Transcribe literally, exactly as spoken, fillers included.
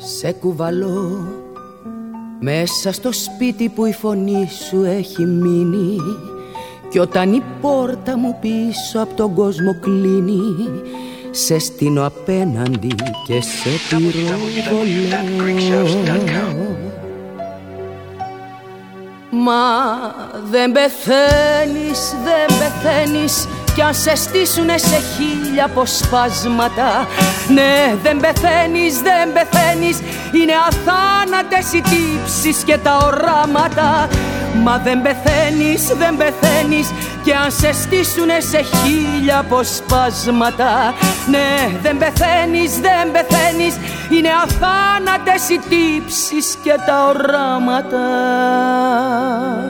Σε κουβαλώ μέσα στο σπίτι που η φωνή σου έχει μείνει, κι όταν η πόρτα μου πίσω από τον κόσμο κλείνει, σε στείνω απέναντι και σε πυροβολώ. Μα δεν πεθαίνεις, δεν πεθαίνεις, κι αν σε στήσουνε σε χίλια αποσπάσματα. Ναι, δεν πεθαίνεις, δεν πεθαίνεις, είναι αθάνατες οι τύψεις και τα οράματα. Μα δεν πεθαίνεις, δεν πεθαίνεις, και αν σε στήσουνε σε χίλια αποσπάσματα. Ναι, δεν πεθαίνεις, δεν πεθαίνεις, είναι αθάνατες οι τύψεις και τα οράματα.